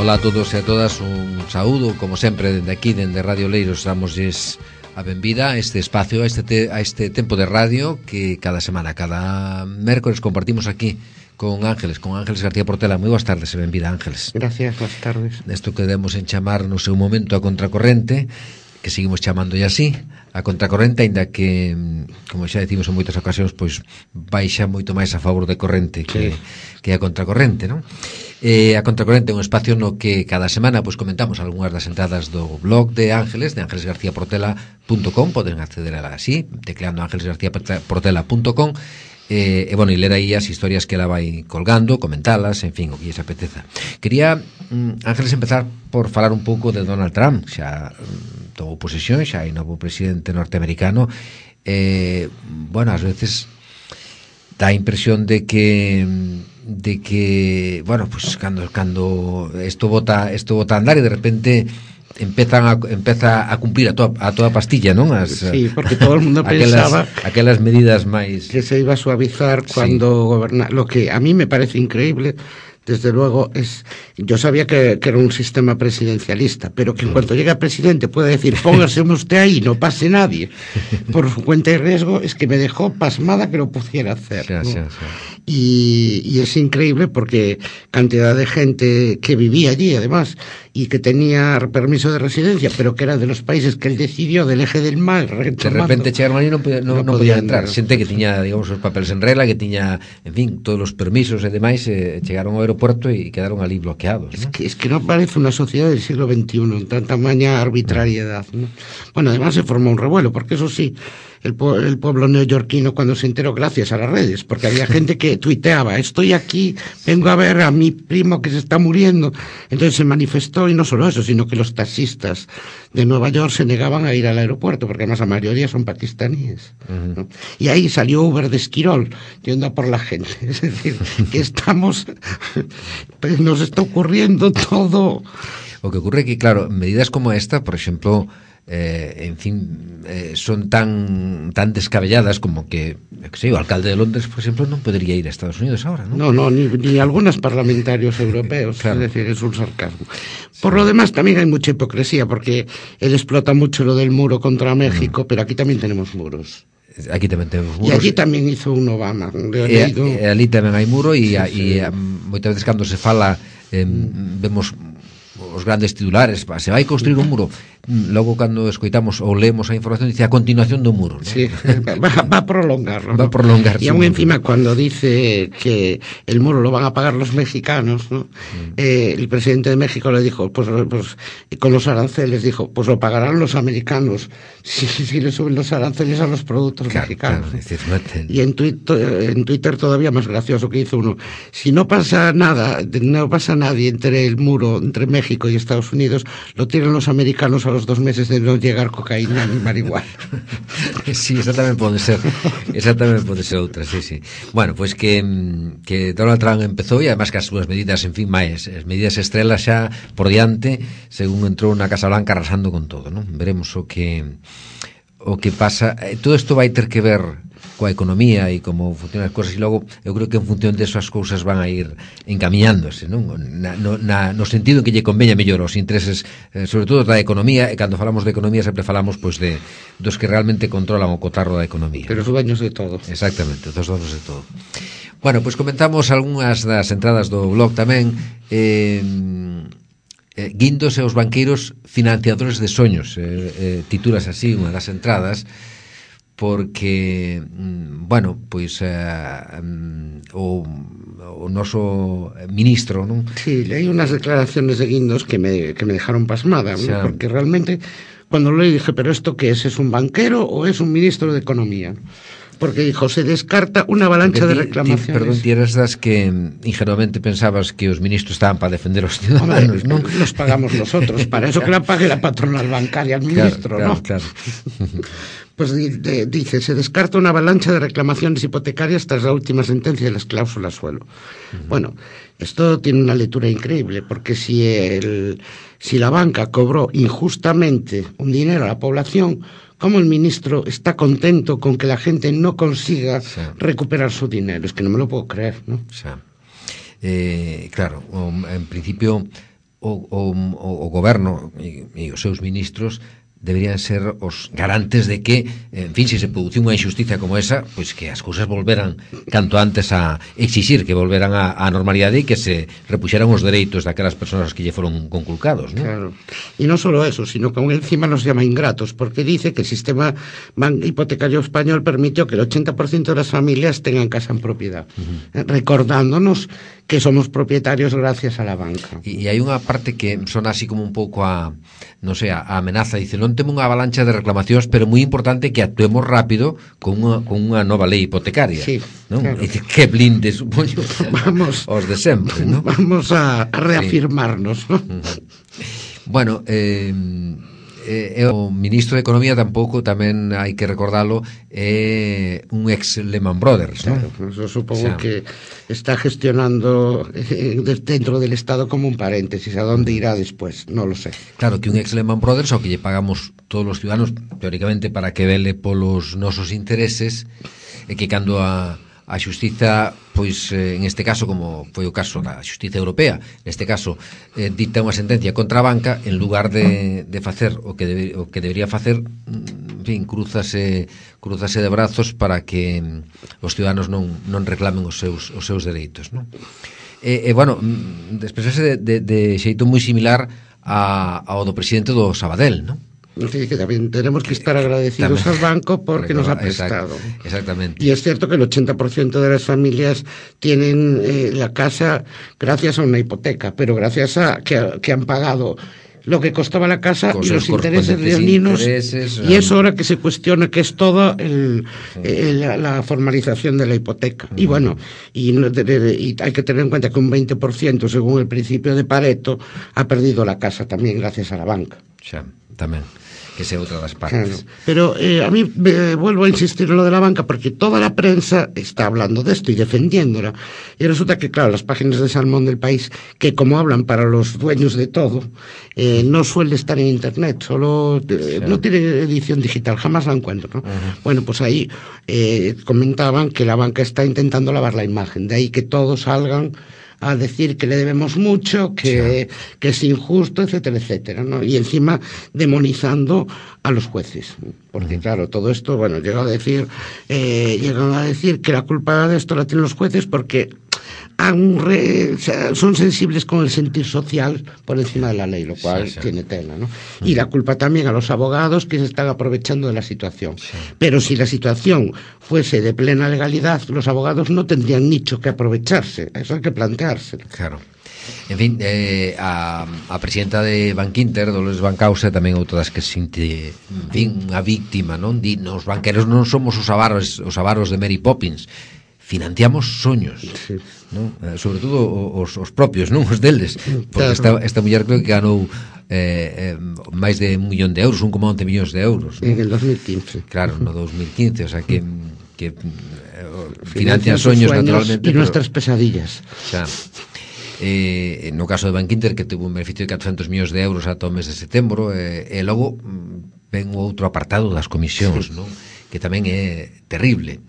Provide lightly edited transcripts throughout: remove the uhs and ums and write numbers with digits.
Ola a todos e a todas, un saúdo, como sempre, dende aquí, dende Radio Leiros, damosles a benvida a este espacio, a este tempo de radio que cada semana, cada mércoles compartimos aquí con Ángeles García Portela. Moi boas tardes e benvida, Ángeles. Gracias, boas tardes. Nesto que demos en chamar no seu momento a contracorrente, que seguimos chamando así, a contracorrente, aínda que, como xa decimos en moitas ocasións, pois baixa moito máis a favor de corrente que a contracorrente, non? A contracorrente é un espacio no que cada semana pois comentamos algunhas das entradas do blog de Ángeles, de ángelesgarciaportela.com. Poden acceder a la así, tecleando ángelesgarciaportela.com. E ler aí as historias que ela vai colgando, comentalas, en fin, o que lles apeteza. Quería, Ángeles, empezar por falar un pouco de Donald Trump. Xa tomou posesión, xa hai novo presidente norteamericano. Ás veces dá a impresión de que pues cando isto bota a andar e de repente empeza a cumplir a toda pastilla, non? Sí, porque todo el mundo pensaba aquelas medidas máis que se iba a suavizar cuando gobernaba. Lo que a mí me parece increíble, desde luego, yo sabía que era un sistema presidencialista, pero que en cuanto llegue a presidente pueda decir, póngase usted ahí, no pase nadie, por su cuenta y riesgo, es que me dejó pasmada que lo pudiera hacer, ¿no? Sí. Y es increíble porque cantidad de gente que vivía allí, además, y que tenía permiso de residencia, pero que era de los países que él decidió del eje del mar, de repente chegaron allí e non podían entrar. Xente que tiña, digamos, os papeles en regla, que tiña, en fin, todos os permisos e demais, chegaron ao aeropuerto e quedaron ali bloqueados, ¿no? Es que no parece una sociedad del siglo XXI en tanta maña arbitrariedad, ¿no? Bueno, además se formó un revuelo, porque eso sí, el pueblo neoyorquino cuando se enteró, gracias a las redes, porque había gente que tuiteaba, estoy aquí, vengo a ver a mi primo que se está muriendo. Entonces se manifestó, y no solo eso, sino que los taxistas de Nueva York se negaban a ir al aeropuerto, porque además la mayoría son pakistaníes, ¿no? Y ahí salió Uber de Esquirol, yendo a por la gente. Es decir, que pues nos está ocurriendo todo. O que ocurre que, claro, medidas como esta, por exemplo, en fin, son tan descabelladas como que o alcalde de Londres, por exemplo, non podría ir a Estados Unidos ahora, ¿no? No, ni algunos parlamentarios europeos, claro. Es decir, es un sarcasmo. Por lo demás, también hay mucha hipocresía, porque él explota mucho lo del muro contra México, pero aquí tamén tenemos muros. Aquí tamén temos muros. E allí tamén hizo un Obama. Ali tamén hai muro e moitas veces cando se fala vemos os grandes titulares, se vai construir un muro, logo cando escoitamos ou lemos a información dice a continuación do muro, ¿no? Sí, va a prolongarlo, ¿no? Va a prolongar. Y aún encima cuando dice que el muro lo van a pagar los mexicanos, ¿no? El presidente de México le dijo, pues con los aranceles, dijo, pues lo pagarán los americanos si le suben los aranceles a los productos mexicanos. Claro, y en Twitter todavía más gracioso, que hizo uno, si no pasa nada, no pasa nadie entre el muro entre México y Estados Unidos, lo tienen los americanos a los 2 meses de no llegar cocaína ni marihuana. Sí, esa tamén pode ser outra, sí. Bueno, pois que Donald Trump empezou, e además que as súas medidas, en fin, máis as medidas estrelas xa por diante, según entrou na Casa Blanca arrasando con todo, ¿no? Veremos o que pasa. Todo isto vai ter que ver coa economía e como funcionan as cousas, e logo eu creo que en función de eso as cousas van a ir encamiñándose, non? No sentido que lle conveña mellor aos intereses, sobre todo da economía, e cando falamos de economía sempre falamos pois dos que realmente controlan o cotarro da economía. Pero os dueños de todo. Exactamente, os dueños de todo. Bueno, pois comentamos algunhas das entradas do blog tamén. Guindos e os banqueiros financiadores de soños, titulas así unha das entradas, porque o noso ministro, non? Sí, leí unas declaraciones de Guindos que me dejaron pasmada, ¿no? Porque realmente cuando lo leí dije, pero ¿esto qué es? ¿Es un banquero o es un ministro de Economía? Porque dijo, se descarta una avalancha de reclamaciones. Perdón, ti eras das que ingenuamente pensabas que os ministros estaban para defender os ciudadanos, ¿no? Los pagamos nosotros, para eso que la pague la patronal bancaria al ministro, claro, ¿no? Claro. Pues dice, se descarta una avalancha de reclamaciones hipotecarias tras la última sentencia de las cláusulas suelo. Bueno, esto tiene una lectura increíble, porque si la banca cobró injustamente un dinero a la población, ¿cómo el ministro está contento con que la gente no consiga recuperar su dinero? Es que no me lo puedo creer, ¿no? Claro, en principio o goberno e os seus ministros deberían ser os garantes de que, en fin, se produciu unha injusticia como esa, pois que as cousas volveran canto antes a exixir que volveran á normalidade e que se repuxeran os dereitos daquelas persoas que lle foron conculcados, ¿no? Claro. Y no solo eso, sino que aún encima nos llama ingratos, porque dice que el sistema hipotecario español permitió que el 80% de las familias tengan casa en propiedad, recordándonos que somos propietarios gracias a la banca. E hai unha parte que sona así como un pouco a, non sei, a amenaza, dice, non temos unha avalancha de reclamacións, pero moi importante que actuemos rápido con unha nova lei hipotecaria. Sí, ¿no? claro. E dice, que blinde, supoño, vamos, os de sempre, ¿no? Vamos a reafirmarnos, ¿no? Bueno, o ministro de Economía tampouco, tamén hai que recordalo, é un ex Lehman Brothers, ¿no? Claro, yo supongo que está gestionando dentro del Estado como un paréntesis. ¿A dónde irá después? No lo sé. Claro, que un ex Lehman Brothers, ao que lle pagamos todos os ciudadanos, teóricamente, para que vele polos nosos intereses, e que cando a xustiza, pois, en este caso, como foi o caso da xustiza europea, neste caso, dicta unha sentencia contra a banca, en lugar de facer o que debería facer, en fin, crúzase de brazos para que os ciudadanos non reclamen os seus dereitos, non? Bueno, expresase de xeito moi similar ao do presidente do Sabadell, non? Sí, que también tenemos que estar agradecidos al banco porque nos ha prestado. Exactamente. Y es cierto que el 80% de las familias tienen la casa gracias a una hipoteca, pero gracias a que han pagado lo que costaba la casa y los intereses leoninos, y es hora que se cuestione que es toda la formalización de la hipoteca. Y bueno, y hay que tener en cuenta que un 20%, según el principio de Pareto, ha perdido la casa también gracias a la banca. Xa, tamén, que sea outra das partes. Claro. Pero a mí vuelvo a insistir en lo de la banca porque toda la prensa está hablando de esto y defendiéndola. Y resulta que, claro, las páginas de Salmón del País, que como hablan para los dueños de todo, no suele estar en internet, solo no tiene edición digital, jamás la encuentro, ¿no? Bueno, pues ahí comentaban que la banca está intentando lavar la imagen, de ahí que todos salgan a decir que le debemos mucho, que es injusto, etcétera, etcétera, ¿no? Y encima demonizando a los jueces, porque claro, todo esto, bueno, llegan a decir que la culpa de esto la tienen los jueces porque son sensibles con el sentir social por encima de la ley, lo cual tiene tela, ¿no? Y la culpa también a los abogados que se están aprovechando de la situación. Pero si la situación fuese de plena legalidad, los abogados no tendrían nicho que aprovecharse. Eso hay que planteárselo. Claro. En fin, a presidenta de Bankinter, Dolores Bancausa, tamén outra das que sinte, en fin, unha víctima, non? Os banqueros non somos os avaros de Mary Poppins, financiamos soños, non? Sobre todo os propios, non? Os deles, porque esta muller creo que ganou máis de 1 millón de euros, 1,11 millóns de euros, non? En el 2015. Claro, no 2015, o sea que financian soños naturalmente, y nuestras pesadillas. Xa. No caso de Bankinter, que tuvo un beneficio de 400 millóns de euros ata o mes de setembro, e logo ven o outro apartado das comisións, non? Que tamén é terrible.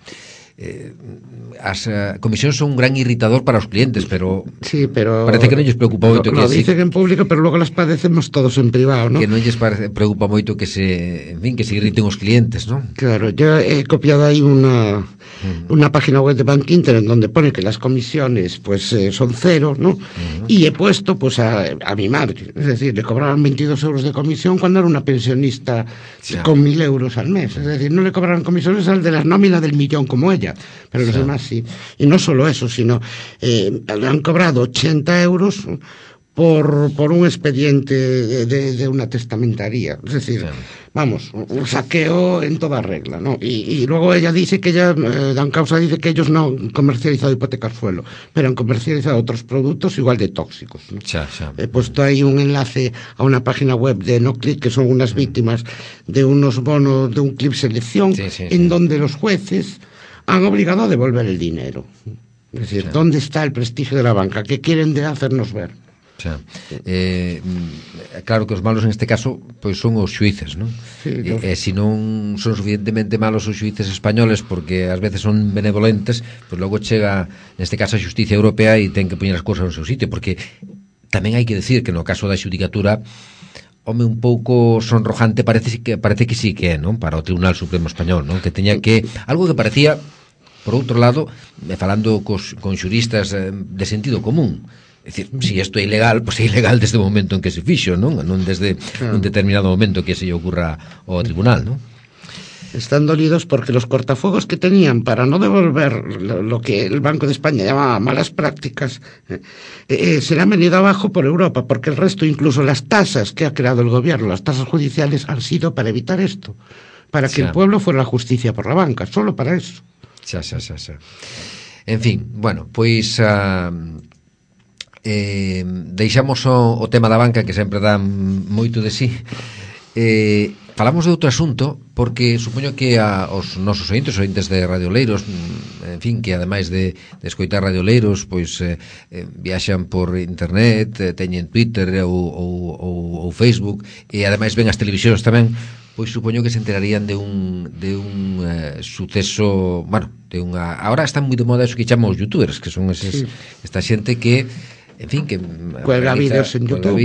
As comisións son un gran irritador para os clientes, pero parece que non lles preocupa moito lo dicen en público, pero logo las padecemos todos en privado, ¿no? Que non lles preocupa moito que se irriten os clientes, ¿no? Claro, yo he copiado ahí una página web de Bankinter en donde pone que las comisiones pues son cero, ¿no? Y he puesto pues a mi madre, es decir, le cobraban 22 euros de comisión cuando era una pensionista con 1.000 euros al mes, es decir, no le cobraban comisiones al de la nómina del millón como ella, pero los demás sí. Y no solo eso, sino le han cobrado 80 euros por un expediente de una testamentaría. Es decir, vamos, un saqueo en toda regla, ¿no? Y luego ella dice que Bancausa dice que ellos no han comercializado hipotecas suelo, pero han comercializado otros productos igual de tóxicos, ¿no? He puesto ahí un enlace a una página web de NoClip, que son unas víctimas de unos bonos de un clip selección, en donde los jueces han obligado a devolver el dinero. Es decir, ¿dónde está el prestigio de la banca? ¿Qué quieren de hacernos ver? Claro que os malos en este caso pois son os xuíces, non? Se non son suficientemente malos os xuíces españoles porque ás veces son benevolentes, pois logo chega neste caso a xustiza europea e ten que poñer as cousas no seu sitio, porque Tamén hai que decir que no caso da xudicatura, home, un pouco sonrojante parece que sí que é, non? Para o Tribunal Supremo Español, non? Que teña que, algo que parecía, por outro lado, falando con xuristas de sentido común, é dicir, se isto é ilegal, pois é ilegal desde o momento en que se fixo, non desde un determinado momento que se lle ocurra ao tribunal, non? Están dolidos porque los cortafuegos que tenían para no devolver lo que el Banco de España llamaba malas prácticas se le han venido abajo por Europa, porque el resto, incluso las tasas que ha creado el gobierno, las tasas judiciales, han sido para evitar esto, para que el pueblo fuera la justicia por la banca, solo para eso. Xa. En fin, bueno, pois deixamos o tema da banca, que sempre dá moito de sí. Falamos de outro asunto, porque supoño que os nosos ointes de Radio Oleiros, en fin, que ademais de escoitar Radio Oleiros, pois viaxan por internet, teñen Twitter ou Facebook, e ademais ven as televisións tamén, pois supoño que se enterarían de un suceso, bueno, ahora están moi de moda eso que chamamos youtubers, que son esta xente que, en fin, que cuelga vídeos en YouTube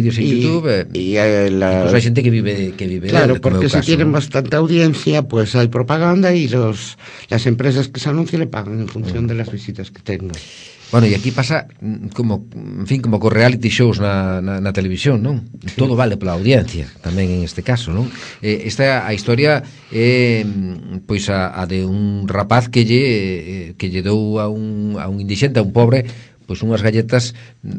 y incluso hay gente que vive claro, porque si tienen bastante audiencia, pues hay propaganda y las empresas que se anuncian le pagan en función de las visitas que tengan. Bueno, e aquí pasa como, en fin, como con reality shows na televisión, non? Sí. Todo vale pola audiencia, tamén en este caso, non? Esta a historia é pois a de un rapaz que lle dou a un indixente, a un pobre, pues unhas galletas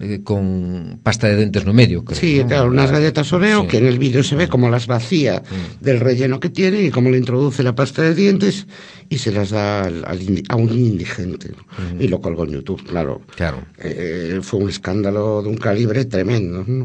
con pasta de dentes no medio, creo. Sí, ¿no? Claro, unas galletas Oreo, sí, que en el vídeo se ve como las vacía del relleno que tiene y cómo le introduce la pasta de dientes y se las da a un indigente, ¿no? Y lo colgó en YouTube, claro. Fue un escándalo de un calibre tremendo, ¿no?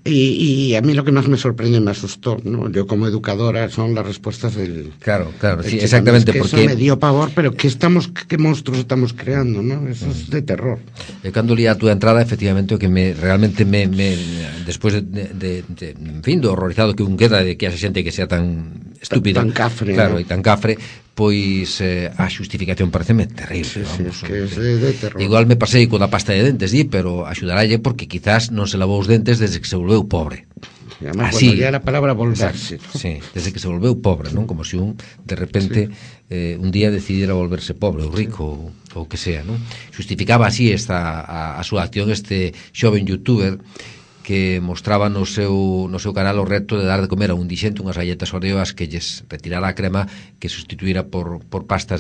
Y a mí lo que más me sorprende, me asustó, ¿no? Yo como educadora son las respuestas del... Claro, sí, exactamente, que porque... Eso me dio pavor, pero qué monstruos estamos creando, ¿no? Eso es de terror. Cando li a túa entrada, efectivamente, o que realmente me despois de en fin, do horrorizado que un queda de que a xente que sea tan estúpida, tan cafre, claro, e tan cafre, pois a xustificación pareceme terrible, vamos, que é de terror. Igual me pasei co da pasta de dentes, pero axudaralle porque quizás non se lavou os dentes desde que se volveu pobre. Y además, así, bueno, ya la palabra volverse, ¿no? Sí, desde que se volveu pobre, non? Como se de repente un día decidiera volverse pobre ou rico ou que sea, non? Justificaba así a súa acción este xoven youtuber que mostraba no seu canal o reto de dar de comer a un dixente unhas galletas Oreo as que lles retirara a crema que sustituíra por pasta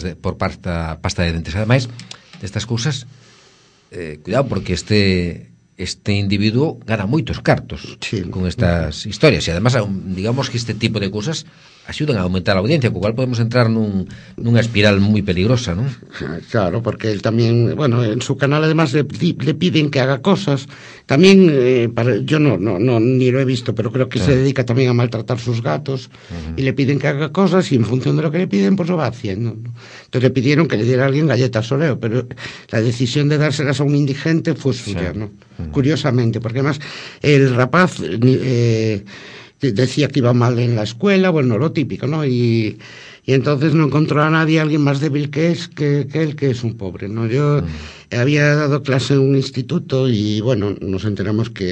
de dentes. Ademais, destas cousas, cuidado, porque este individuo gana moitos cartos con estas historias e además, digamos que este tipo de cousas axudan a aumentar a audiencia, co cual podemos entrar nunha espiral moi peligrosa, non? Claro, porque él tamén, bueno, en su canal además le piden que haga cosas, tamén, yo no ni lo he visto, pero creo que se dedica tamén a maltratar sus gatos, y le piden que haga cosas, y en función de lo que le piden, pues lo va haciendo, ¿no? Entonces le pidieron que le diera a alguien galletas Oreo, pero la decisión de dárselas a un indigente fue suya, ¿no? Curiosamente, porque además el rapaz decía que iba mal en la escuela, bueno, lo típico, ¿no? Y entonces no encontró a nadie, alguien más débil que él, que es un pobre, ¿no? Yo había dado clase en un instituto y, bueno, nos enteramos que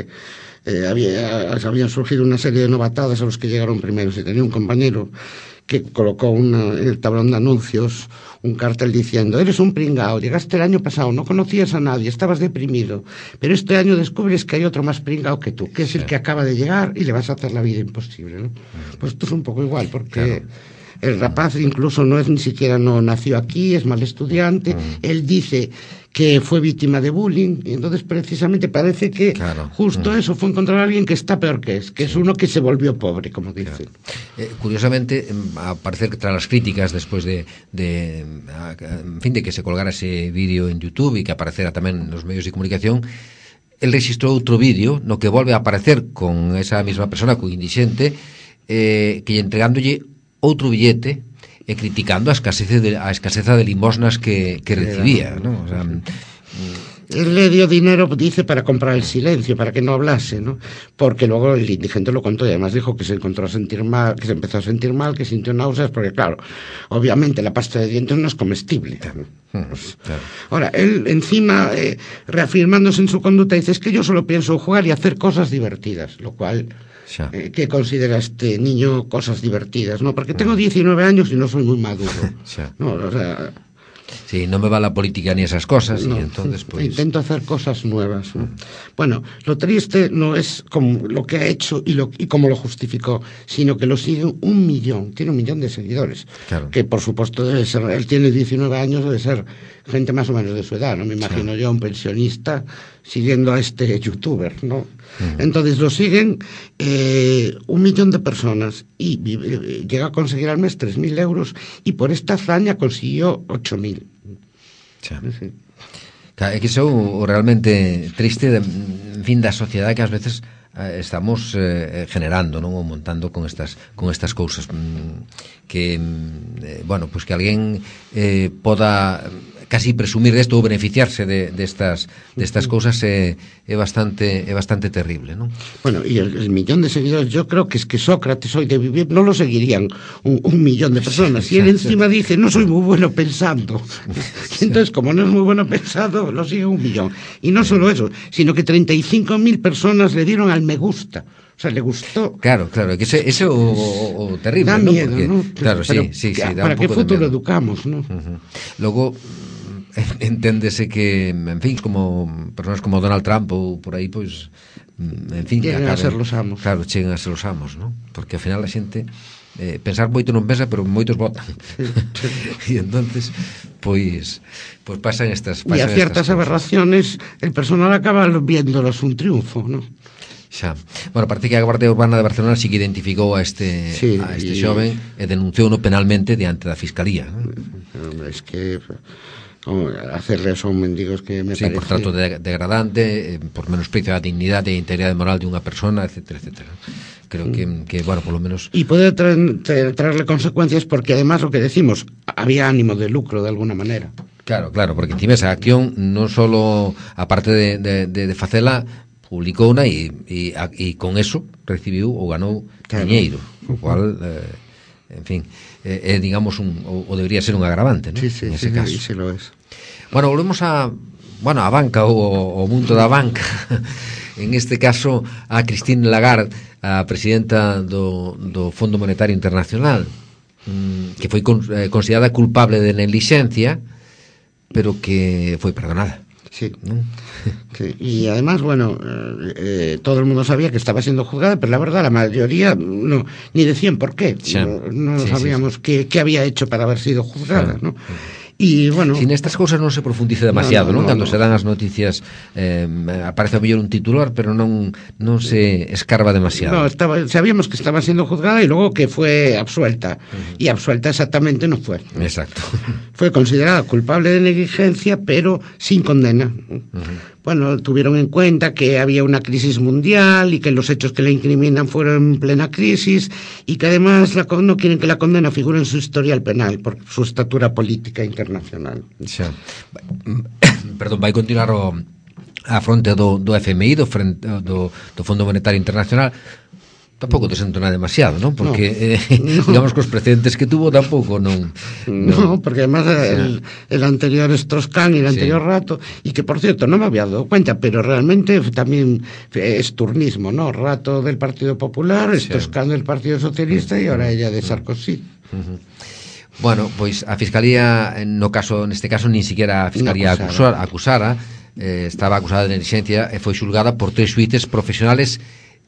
habían surgido una serie de novatadas a los que llegaron primero. Y tenía un compañero que colocó en el tablón de anuncios un cartel diciendo: eres un pringao, llegaste el año pasado, no conocías a nadie, estabas deprimido, pero este año descubres que hay otro más pringao que tú, que es el que acaba de llegar y le vas a hacer la vida imposible, ¿no? Pues esto es un poco igual, porque el rapaz incluso ni siquiera nació aquí, es mal estudiante, él dice que fue víctima de bullying, y entonces precisamente parece que justo eso fue encontrar a alguien que está peor que es uno que se volvió pobre, como dicen. Curiosamente, a parecer que tras las críticas después de que se colgara ese vídeo en YouTube y que aparecera tamén nos medios de comunicación, el registrou outro vídeo no que volve a aparecer con esa mesma persona, con indixente, que entregándolle outro billete e criticando a escaseza de limosnas que recibía, ¿no? O sea, Él le dio dinero, dice, para comprar el silencio, para que no hablase, ¿no? Porque luego el indigente lo contó y además dijo que se encontró a sentir mal, que se empezó a sentir mal, que sintió náuseas, porque claro, obviamente la pasta de dientes no es comestible, ¿no? Pues, claro. Ahora, él encima, reafirmándose en su conducta, dice, es que yo solo pienso jugar y hacer cosas divertidas, lo cual... ¿qué considera este niño cosas divertidas? ¿No? Porque tengo 19 años y no soy muy maduro. No, o sea... Sí, no me va la política ni esas cosas, no, y entonces pues... Intento hacer cosas nuevas, ¿no? Bueno, lo triste no es como lo que ha hecho y cómo lo justificó, sino que lo sigue 1 millón, tiene 1 millón de seguidores, claro. Que por supuesto debe ser, él tiene 19 años, debe ser gente más o menos de su edad, ¿no? Me imagino yo, un pensionista siguiendo a este youtuber, ¿no? Entonces lo siguen 1 millón de personas y llega a conseguir al mes 3.000 euros y por esta hazaña consiguió 8.000. Sí. É que iso realmente triste, en fin, da sociedade que ás veces estamos generando, non, ou montando con estas cousas que bueno, pues que alguén poda casi presumir desto ou beneficiarse destas cousas é bastante terrible, ¿no? Bueno, y el millón de seguidores, yo creo que es que Sócrates hoy de vivir no lo seguirían 1 millón de personas, y él encima dice, no soy muy bueno pensando, y entonces como no es muy bueno pensando, lo sigue 1 millón, y no solo eso, sino que 35.000 personas le dieron al me gusta. O sea, le gustó. Claro, que ese o terrible, da miedo, ¿no? Claro, sí, da ¿para qué futuro educamos, no? Logo, enténdese que, en fin, como personas como Donald Trump ou por aí, pois, en fin, llegan a ser los amos. Claro, chegan a ser los amos, ¿no? Porque ao final a xente pensar moito non pensa, pero moitos votan. E entonces, pois pasan estas y a ciertas aberraciones el personal acaba viéndolas un triunfo, ¿no? Xa. Bueno, parece que a Guardia Urbana de Barcelona sí que identificou a este xoven e denunciouno penalmente diante da Fiscalía, ¿no? Es que hacerle eso a un mendigos que me parece... por trato degradante, por menosprecio da dignidade e integridade moral de unha persona, etcétera. Creo que bueno, por lo menos... Y puede traerle consecuencias porque además lo que decimos, había ánimo de lucro de alguna manera. Claro, porque encima esa acción non solo, aparte de facela, publicou una e con eso recibiu ou ganou diñeiro, o cual en fin, digamos o debería ser un agravante, ¿no? Sí, caso. Sí lo es. Bueno, volvemos a banca ou o mundo da banca. En este caso a Christine Lagarde, a presidenta do Fondo Monetario Internacional, que foi considerada culpable de neglixencia, pero que foi perdonada. Sí. Sí. Y además, bueno, todo el mundo sabía que estaba siendo juzgada, pero la verdad la mayoría no, ni decían por qué. No sabíamos qué había hecho para haber sido juzgada, ¿no? Y bueno, sin estas cousas non se profundice demasiado, non? Cando se dan as noticias aparece a mellor un titular, pero non se escarba demasiado. No, sabíamos que estaba siendo juzgada y luego que fue absuelta. Y absuelta exactamente no fue. Exacto. Fue considerada culpable de negligencia, pero sin condena. Bueno, tuvieron en cuenta que había una crisis mundial y que los hechos que le incriminan fueron en plena crisis y que además no quieren que la condena figure en su historial penal por su estatura política internacional. Xa. Perdón, vai continuar a fronte do FMI, do Fondo Monetario Internacional. Tampouco te sento nada demasiado, ¿no? Porque digamos que os precedentes que tuvo tampouco non... No, porque además el anterior Strauss-Kahn y el anterior Rato, y que por cierto no me había dado cuenta, pero realmente también es turnismo, ¿no? Rato del Partido Popular, Strauss-Kahn del Partido Socialista y ahora ella de Sarkozy. Bueno, pois a Fiscalía neste caso nin siquiera a Fiscalía acusara, estaba acusada de negligencia e foi xulgada por 3 xuíces profesionales,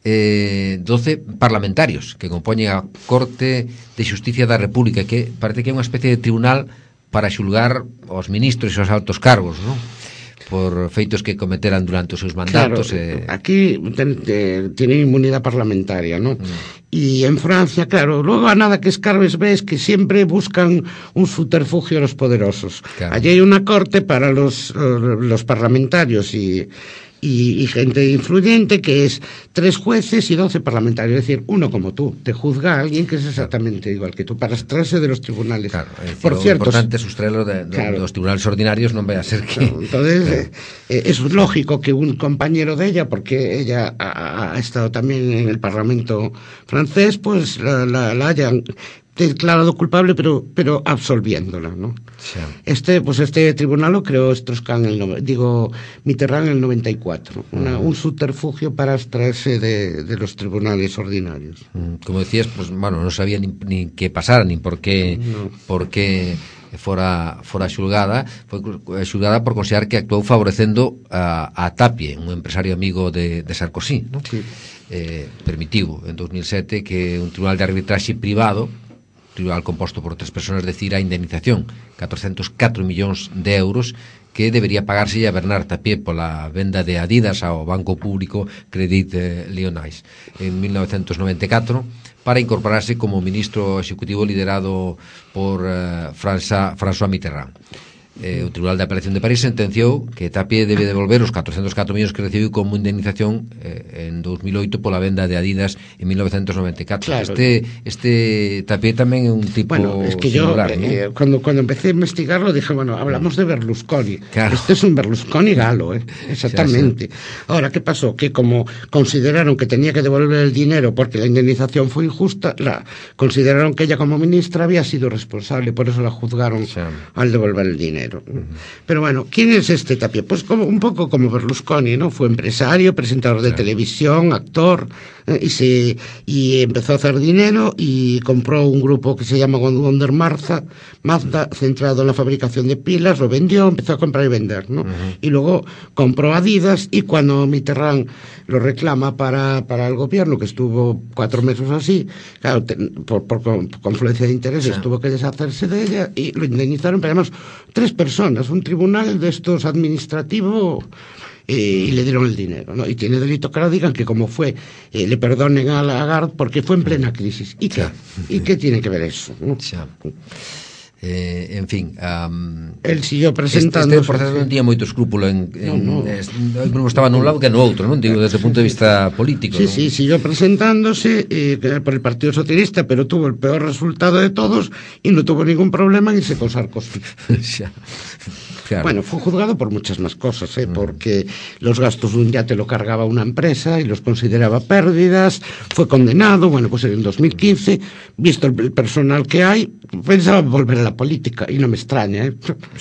12 parlamentarios que compoñen a Corte de Xusticia da República, que parece que é unha especie de tribunal para xulgar os ministros e os altos cargos, non? Por feitos que cometeran durante os seus mandatos. Claro, aquí tienen inmunidad parlamentaria, ¿no? Y en Francia, claro, luego a nada que escarbes ves que siempre buscan un subterfugio a los poderosos. Claro. Allí hay una corte para los parlamentarios y y gente influyente, que es 3 jueces y 12 parlamentarios, es decir, uno como tú, te juzga a alguien que es exactamente igual que tú, para extraerse de los tribunales. Claro, decir, por cierto, importante é sustraelo claro, dos tribunales ordinarios, non vai a ser que... Claro, entonces, es lógico que un compañero de ella, porque ella ha estado también en el Parlamento francés, pues la hayan declarado culpable, pero absolviéndola, ¿no? Sí. Este tribunal lo creó Strauss-Kahn Mitterrand en el 94, un subterfugio para extraerse de los tribunales ordinarios. Como decías, pues bueno, no sabía ni qué pasara, ni por qué fora xulgada. Foi xulgada por considerar que actuou favorecendo a Tapie, un empresario amigo de Sarkozy, ¿no? Sí. Permitiu en 2007 que un tribunal de arbitraxe privado, tribunal composto por 3 persoas, decir a indemnización 404 millóns de euros que debería pagarse a Bernard Tapie pola venda de Adidas ao banco público Credit Lyonnais en 1994 para incorporarse como ministro executivo liderado por François Mitterrand. O Tribunal de Apelación de París sentenciou que Tapie debe devolver os 404 millóns que recibiu como indemnización en 2008 pola venda de Adidas en 1994. Claro. Este Tapie tamén é un tipo es que singular, yo, cuando empecé a investigarlo, dije, bueno, hablamos de Berlusconi. Claro. Este es un Berlusconi galo, exactamente. Sí. Ahora, ¿qué pasó? Que como consideraron que tenía que devolver el dinero porque la indemnización fue injusta, consideraron que ella como ministra había sido responsable, por eso la juzgaron al devolver el dinero. Pero bueno, ¿quién es este Tapie? Pues un poco como Berlusconi, ¿no? Fue empresario, presentador de televisión, actor, y empezó a hacer dinero y compró un grupo que se llama Wonder Mazda, centrado en la fabricación de pilas, lo vendió, empezó a comprar y vender, ¿no? Y luego compró Adidas, y cuando Mitterrand lo reclama para el gobierno, que estuvo 4 meses así, claro, por confluencia de intereses, tuvo que deshacerse de ella y lo indemnizaron, pero además 3 personas, un tribunal de estos administrativo, y le dieron el dinero, ¿no? Y tiene delito que ahora digan que como fue, le perdonen a Lagarde porque fue en plena crisis. ¿Y qué? ¿Y qué tiene que ver eso, ¿no? En fin, él siguió presentándose. Este proceso non tiña moito escrúpulo estaba nun lado que no outro, non digo desde o punto de vista político. Sí, sí, siguió presentándose por el Partido Socialista, pero tuvo el peor resultado de todos y no tuvo ningún problema en irse con Sarkozy. Claro. Bueno, fue juzgado por muchas más cosas, porque los gastos de un yate lo cargaba una empresa y los consideraba pérdidas, fue condenado, bueno, pues en 2015, visto el personal que hay, pensaba volver a la política, y no me extraña,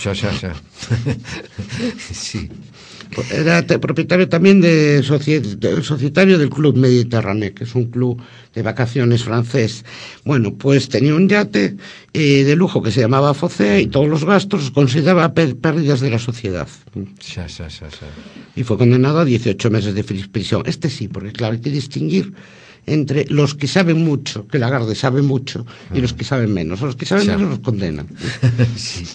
Sí. Era propietario también societario del Club Mediterráneo, que es un club de vacaciones francés. Bueno, pues tenía un yate de lujo que se llamaba Focea, y todos los gastos los consideraba pérdidas de la sociedad. Y fue condenado a 18 meses de prisión. Este sí, porque claro, hay que distinguir entre los que saben mucho, que Lagarde sabe mucho, y los que saben menos. Los que saben menos los condenan. Sí.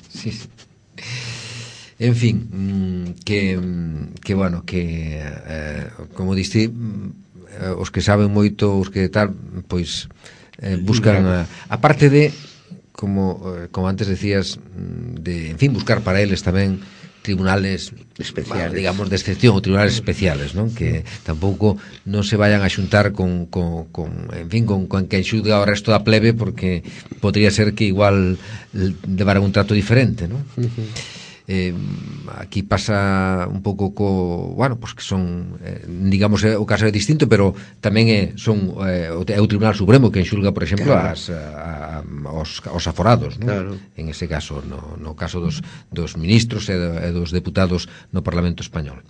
En fin, que bueno, que como diste, os que saben moito, os que tal, pois buscan a parte de como antes decías, de, en fin, buscar para eles tamén tribunales especiales, digamos, de excepción, ou tribunales especiales, non? Que tampouco non se vayan a xuntar con quen xulga o resto da plebe, porque podría ser que igual levaran un trato diferente, non? Aquí pasa un pouco bueno, pues que son digamos, o caso é distinto, pero tamén é o Tribunal Supremo que enxulga, por exemplo, aos aforados, ¿no? Claro. En ese caso, no caso dos ministros e dos deputados no Parlamento Español.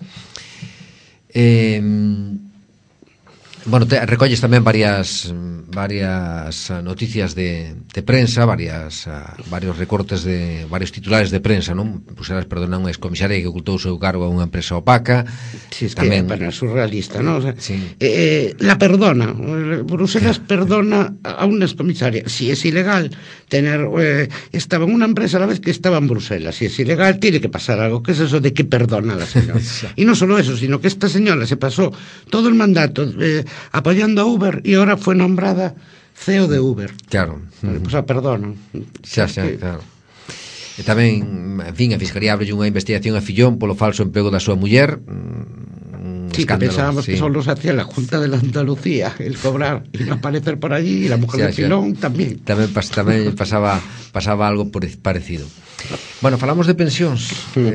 Bueno, recolles tamén varias noticias de prensa, varios recortes de varios titulares de prensa, non? Bruselas perdona unha excomisaria que ocultou o seu cargo a unha empresa opaca. Sí, es tamén, que é surrealista, ¿no? O sea, sí. La perdona. Bruselas perdona a unha excomisaria. Si es ilegal tener... estaba en unha empresa a la vez que estaba en Bruselas. Si es ilegal, tiene que pasar algo. ¿Qué es eso de que perdona a la señora? Y no solo eso, sino que esta señora se pasó todo el mandato apoyando a Uber y ahora fue nombrada CEO de Uber. Claro. O sea, perdón. Claro. E tamén, en fin, a Fiscalía abre unha investigación a Fillón polo falso emprego da súa muller, un Sí, que pensábamos que solo se hacía la Junta de la Andalucía el cobrar y no aparecer por allí, y la mujer de Pilón tamén pasaba algo parecido. Bueno, falamos de pensións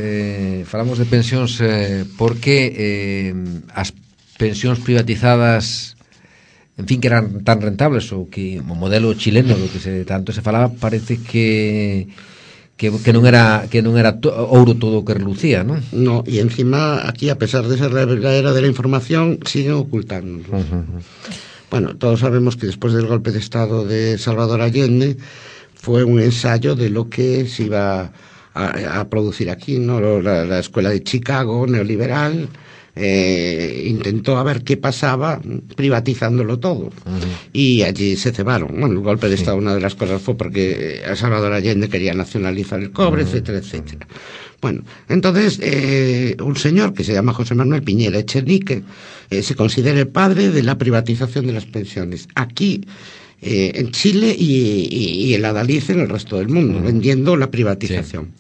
porque as pensións privatizadas, en fin, que eran tan rentables, ou que o modelo chileno do que tanto se falaba, parece que non era ouro todo o que relucía, ¿no? No, y encima aquí, a pesar de ser la era de la información, siguen ocultando. Bueno, todos sabemos que después del golpe de Estado de Salvador Allende fue un ensayo de lo que se iba a producir aquí, ¿no? La escuela de Chicago, neoliberal, intentó a ver qué pasaba privatizándolo todo, y allí se cebaron. Bueno, el golpe de Estado, una de las cosas fue porque Salvador Allende quería nacionalizar el cobre, etcétera, etcétera. Bueno, entonces un señor que se llama José Manuel Piñera Echenique se considera el padre de la privatización de las pensiones aquí en Chile y el adalid en el resto del mundo, vendiendo la privatización.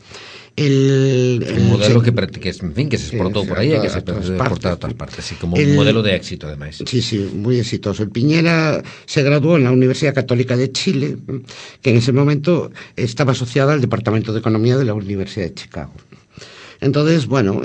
El modelo que en fin, que se exportó por ahí, que se exportó a todas partes, así como un modelo de éxito, además. Sí, muy exitoso. El Piñera se graduó en la Universidad Católica de Chile, que en ese momento estaba asociada al Departamento de Economía de la Universidad de Chicago. Entonces, bueno,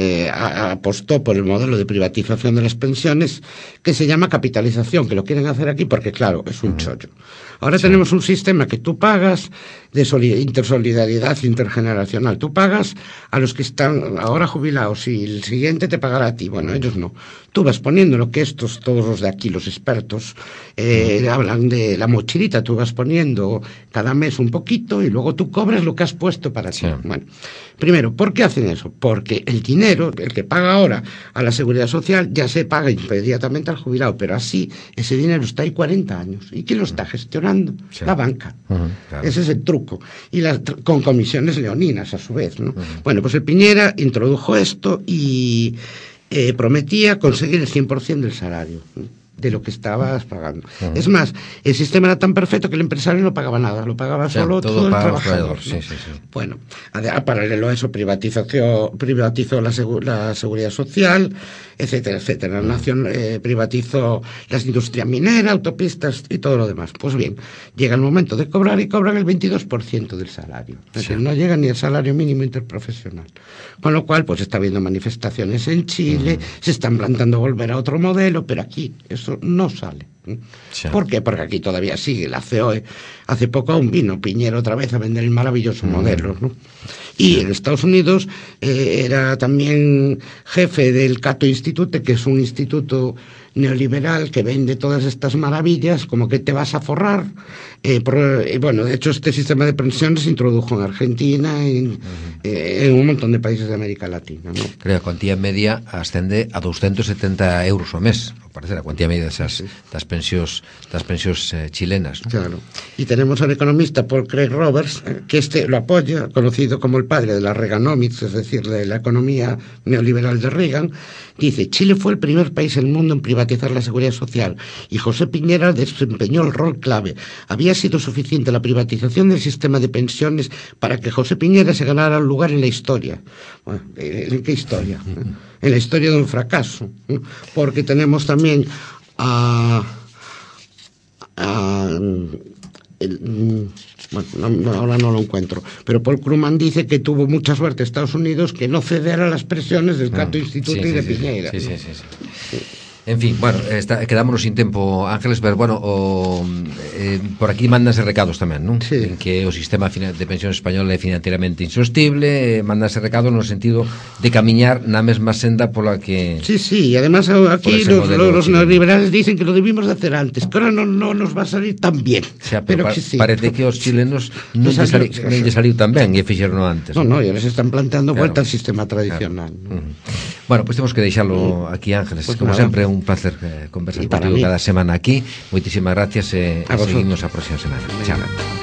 apostó por el modelo de privatización de las pensiones, que se llama capitalización, que lo quieren hacer aquí porque, claro, es un chollo. Ahora tenemos un sistema que tú pagas de intersolidaridad intergeneracional. Tú pagas a los que están ahora jubilados y el siguiente te pagará a ti. Bueno, ellos no. Tú vas poniendo lo que todos los de aquí, los expertos, hablan de la mochilita. Tú vas poniendo cada mes un poquito y luego tú cobras lo que has puesto para ti. Bueno, primero, ¿por qué hacen eso? Porque el dinero, el que paga ahora a la Seguridad Social, ya se paga inmediatamente al jubilado, pero así ese dinero está ahí 40 años. ¿Y quién lo está gestionando? La banca. Claro. Ese es el truco. Y con comisiones leoninas, a su vez, ¿no? Bueno, pues el Piñera introdujo esto y prometía conseguir el 100% del salario, de lo que estabas pagando. Es más, el sistema era tan perfecto que el empresario no pagaba nada, lo pagaba solo todo el trabajador, ¿no? Sí. Bueno, paralelo a eso privatizó la seguridad social, etcétera, etcétera. La nación privatizó las industrias mineras, autopistas y todo lo demás. Pues bien, llega el momento de cobrar y cobran el 22% del salario. Es decir, no llega ni el salario mínimo interprofesional. Con lo cual, pues está habiendo manifestaciones en Chile, se están planteando volver a otro modelo, pero aquí eso no sale. ¿Por qué? Porque aquí todavía sigue la COE. Hace poco aún vino Piñera otra vez a vender el maravilloso modelo, ¿no? Y en Estados Unidos era también jefe del Cato Institute, que es un instituto neoliberal que vende todas estas maravillas, como que te vas a forrar. Bueno, de hecho, este sistema de pensiones se introdujo en Argentina, en un montón de países de América Latina, ¿no? Creo que a cuantía media ascende a 270 euros ao mes, parece a cuantía media das pensións chilenas, ¿no? Claro. Y tenemos al economista Paul Craig Roberts, que lo apoya, conocido como el padre de la Reaganomics, es decir, de la economía neoliberal de Reagan. Dice: Chile fue el primer país en el mundo en privatizar la seguridad social y José Piñera desempeñó el rol clave. Había sido suficiente la privatización del sistema de pensiones para que José Piñera se ganara un lugar en la historia. Bueno, ¿en qué historia? En la historia de un fracaso, porque tenemos también bueno, ahora no lo encuentro, pero Paul Krugman dice que tuvo mucha suerte Estados Unidos que no cediera a las presiones del Cato Institute y de Piñera. Sí. En fin, bueno, quedámonos sin tempo, Ángeles, pero bueno, por aquí mandanse recados tamén, non? Sí. En que o sistema de pensión español é financieramente insostible, mandanse recados no sentido de camiñar na mesma senda pola que... Sí, y además aquí los neoliberales dicen que lo debimos de hacer antes, que ahora no nos va a salir tan bien. O sea, pero que sí. Parece que os chilenos non lle saliu tan ben e fixeron antes. No, ya les están planteando vuelta al sistema tradicional. Claro. Bueno, pues temos que deixalo aquí, Ángeles, pues como sempre, un placer conversar contigo cada semana aquí. Moitísimas gracias e seguimos a próxima semana. Chao.